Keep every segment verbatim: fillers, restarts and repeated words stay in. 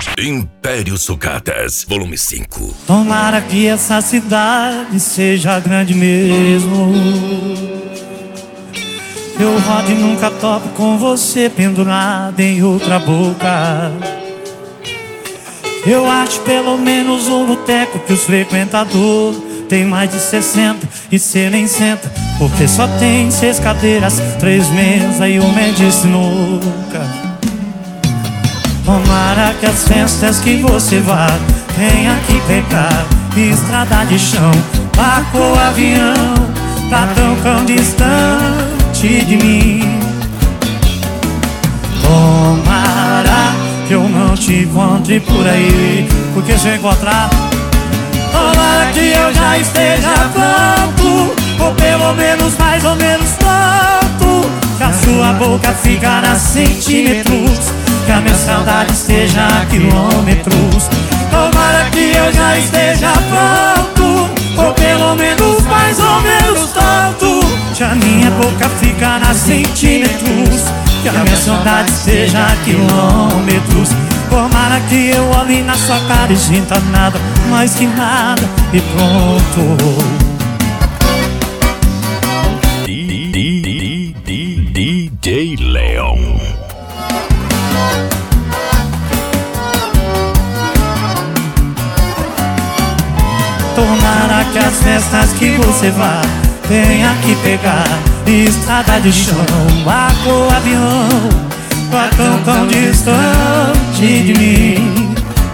Império Sucatas, volume cinco. Tomara que essa cidade seja grande mesmo. Eu rodo e nunca topo com você pendurado em outra boca. Eu acho pelo menos um boteco que os frequentadores tem mais de sessenta e cê nem senta, porque só tem seis cadeiras, três mesas e uma é de sinuca. Tomara que as festas que você vá tenha que pegar estrada de chão, barco ou avião, tá tão tão distante de mim. Tomara que eu não te encontre por aí, porque se eu encontrar, tomara que eu já esteja pronto, ou pelo menos mais ou menos pronto, que a sua boca ficar a centímetros, que a minha saudade esteja a quilômetros. Tomara que eu já esteja pronto, ou pelo menos mais ou menos pronto, que a minha boca ficar a centímetros, que a minha saudade esteja a quilômetros. Tomara que eu olhe na sua cara e sinta nada, mais que nada, e pronto. D J Leon. Tomara que as festas que você vá tenha que pegar estrada de chão, barco ou avião, tá tão tão distante de mim.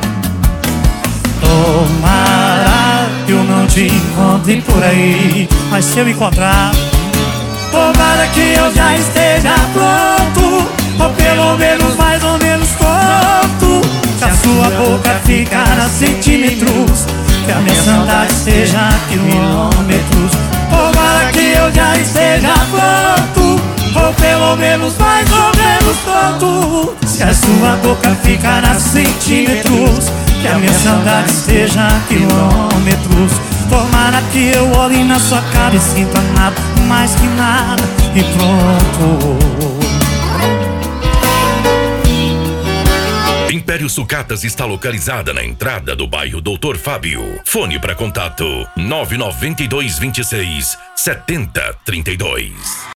Tomara que eu não te encontre por aí, mas se eu encontrar, tomara que eu já esteja pronto, ou pelo menos mais ou menos pronto, que a sua boca ficar a centímetros, que a minha saudade esteja a quilômetros. Tomara que eu já esteja pronto, ou pelo menos mais ou menos pronto, se a sua boca ficar a centímetros, que a minha saudade esteja a quilômetros. Tomara que eu olhe na sua cara e sinta nada, mais que nada, e pronto. Império Sucatas está localizada na entrada do bairro doutor Fábio. Fone para contato nove nove dois, vinte e seis, setenta, trinta e dois.